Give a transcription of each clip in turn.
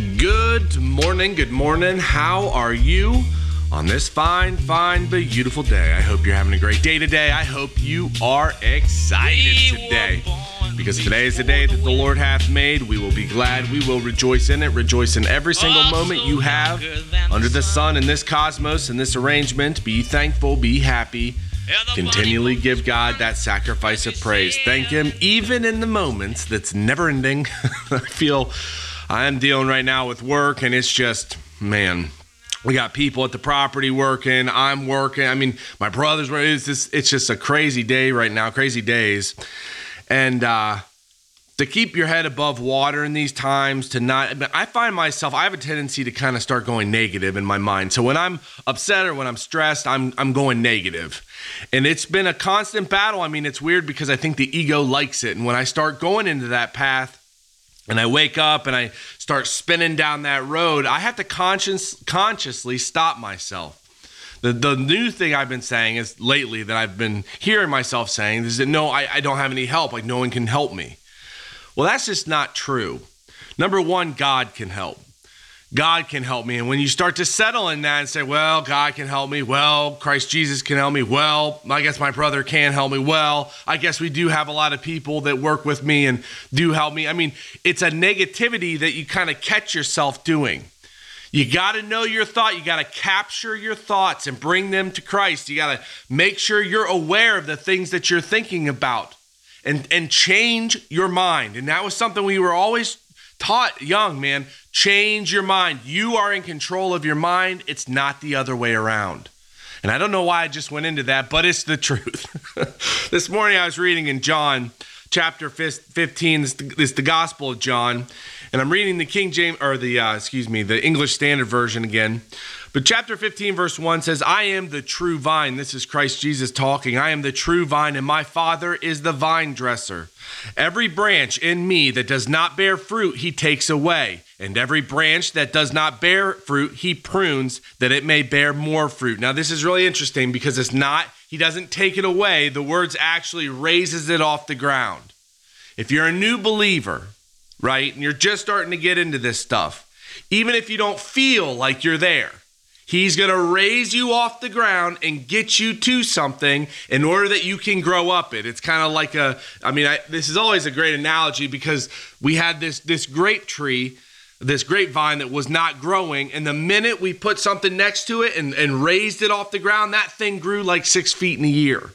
Good morning. How are you on this fine but beautiful day? I hope you're having a great day today. I hope you are excited today, because today is the day that the Lord hath made. We will be glad. We will rejoice in it. Rejoice in every single moment you have under the sun in this cosmos, in this arrangement. Be thankful. Be happy. Continually give God that sacrifice of praise. Thank Him even in the moments that's never ending. I feel I am dealing right now with work, and it's just, man, we got people at the property working. I'm working. I mean, my brother's working. It's just a crazy day right now, crazy days. And to keep your head above water in these times, I find myself, I have a tendency to kind of start going negative in my mind. So when I'm upset or when I'm stressed, I'm going negative. And it's been a constant battle. I mean, it's weird because I think the ego likes it. And when I start going into that path and I wake up and I start spinning down that road, I have to consciously stop myself. The new thing I've been saying is lately that I've been hearing myself saying is that no, I don't have any help. Like no one can help me. Well, that's just not true. Number one, God can help. God can help me. And when you start to settle in that and say, well, God can help me. Well, Christ Jesus can help me. Well, I guess my brother can help me. Well, I guess we do have a lot of people that work with me and do help me. I mean, it's a negativity that you kind of catch yourself doing. You got to know your thought. You got to capture your thoughts and bring them to Christ. You got to make sure you're aware of the things that you're thinking about and change your mind. And that was something we were always taught young, man. Change your mind. You are in control of your mind. It's not the other way around. And I don't know why I just went into that, but it's the truth. This morning I was reading in John chapter 15. This is the Gospel of John. And I'm reading the the English Standard Version again. But chapter 15, verse 1 says, I am the true vine. This is Christ Jesus talking. I am the true vine, and my Father is the vine dresser. Every branch in me that does not bear fruit, He takes away. And every branch that does not bear fruit, He prunes, that it may bear more fruit. Now, this is really interesting because He doesn't take it away. The words actually raises it off the ground. If you're a new believer, right, and you're just starting to get into this stuff, even if you don't feel like you're there, He's going to raise you off the ground and get you to something in order that you can grow up it. It's kind of like this is always a great analogy because we had this grape tree, this grapevine that was not growing. And the minute we put something next to it and raised it off the ground, that thing grew like 6 feet in a year.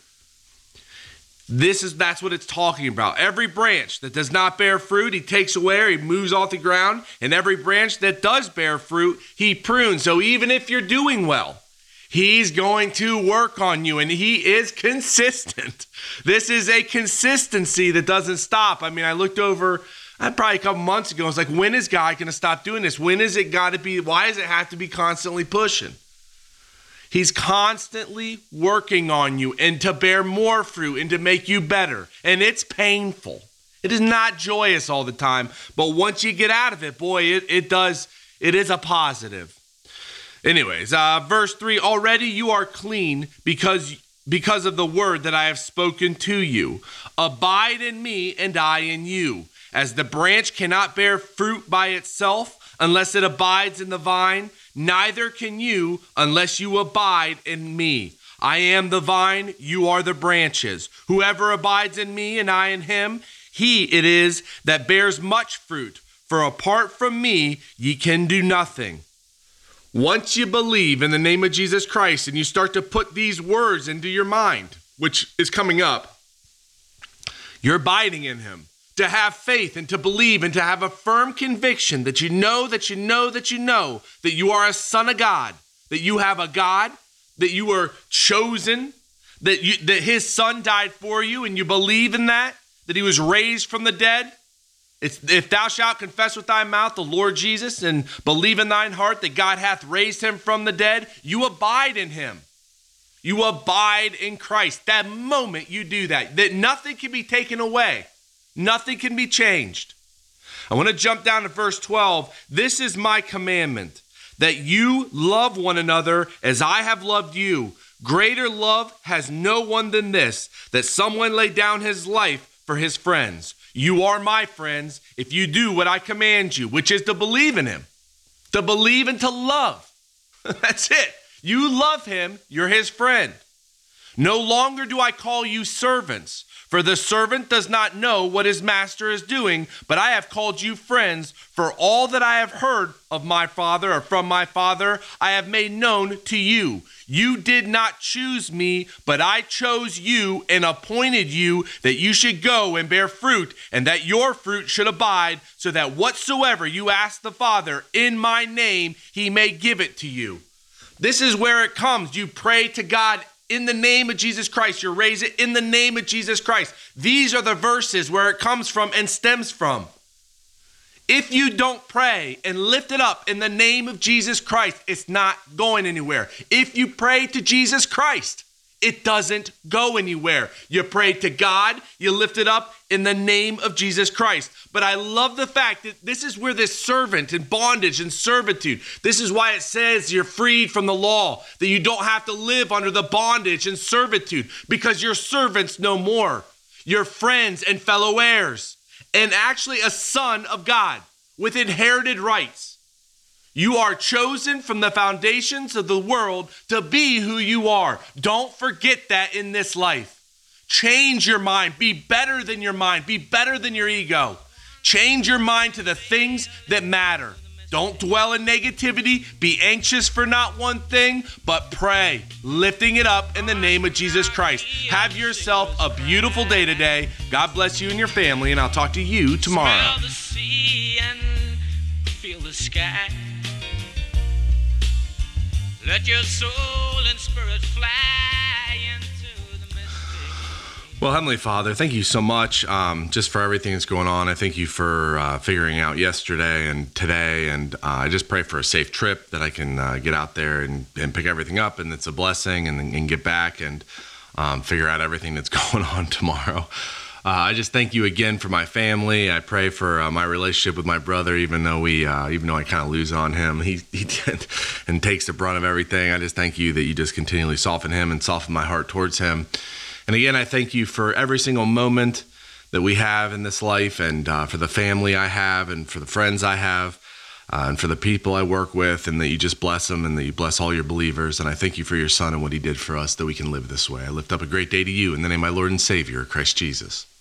That's what it's talking about. Every branch that does not bear fruit, He takes away or He moves off the ground. And every branch that does bear fruit, He prunes. So even if you're doing well, He's going to work on you, and He is consistent. This is a consistency that doesn't stop. I mean, I looked over probably a couple months ago. I was like, when is God going to stop doing this? When is it got to be? Why does it have to be constantly pushing? He's constantly working on you and to bear more fruit and to make you better. And it's painful. It is not joyous all the time. But once you get out of it, boy, it is a positive. Anyways, verse 3, already you are clean because of the word that I have spoken to you. Abide in me and I in you. As the branch cannot bear fruit by itself unless it abides in the vine, neither can you unless you abide in me. I am the vine, you are the branches. Whoever abides in me and I in him, he it is that bears much fruit. For apart from me, ye can do nothing. Once you believe in the name of Jesus Christ and you start to put these words into your mind, which is coming up, you're abiding in Him. To have faith and to believe and to have a firm conviction that you know that you are a son of God, that you have a God, that you were chosen, that His Son died for you, and you believe in that He was raised from the dead. If thou shalt confess with thy mouth the Lord Jesus and believe in thine heart that God hath raised Him from the dead, you abide in Him. You abide in Christ. That moment you do that nothing can be taken away. Nothing can be changed. I want to jump down to verse 12. This is my commandment, that you love one another as I have loved you. Greater love has no one than this, that someone lay down his life for his friends. You are my friends if you do what I command you, which is to believe in Him. to believe and to love. That's it. You love him, you're his friend. No longer do I call you servants, for the servant does not know what his master is doing, but I have called you friends, for all that I have heard of my Father or from my Father, I have made known to you. You did not choose me, but I chose you and appointed you that you should go and bear fruit, and that your fruit should abide, so that whatsoever you ask the Father in my name, he may give it to you. This is where it comes. You pray to God in the name of Jesus Christ. You raise it in the name of Jesus Christ. These are the verses where it comes from and stems from. If you don't pray and lift it up in the name of Jesus Christ, it's not going anywhere. If you pray to Jesus Christ, it doesn't go anywhere. You pray to God, you lift it up in the name of Jesus Christ. But I love the fact that this is where this servant and bondage and servitude, this is why it says you're freed from the law, that you don't have to live under the bondage and servitude, because you're servants no more. You're friends and fellow heirs, and actually a son of God with inherited rights. You are chosen from the foundations of the world to be who you are. Don't forget that in this life. Change your mind. Be better than your mind. Be better than your ego. Change your mind to the things that matter. Don't dwell in negativity. Be anxious for not one thing, but pray, lifting it up in the name of Jesus Christ. Have yourself a beautiful day today. God bless you and your family, and I'll talk to you tomorrow. Smell the sea and feel the sky. Let your soul and spirit fly into the mystic. Well, Heavenly Father, thank you so much just for everything that's going on. I thank you for figuring out yesterday and today. And I just pray for a safe trip, that I can get out there and pick everything up, and it's a blessing, and get back and figure out everything that's going on tomorrow. I just thank you again for my family. I pray for my relationship with my brother, even though I kind of lose on him, he did, and takes the brunt of everything. I just thank you that you just continually soften him and soften my heart towards him. And again, I thank you for every single moment that we have in this life, and for the family I have, and for the friends I have, and for the people I work with, and that you just bless them, and that you bless all your believers. And I thank you for your son and what he did for us, that we can live this way. I lift up a great day to you in the name of my Lord and Savior, Christ Jesus.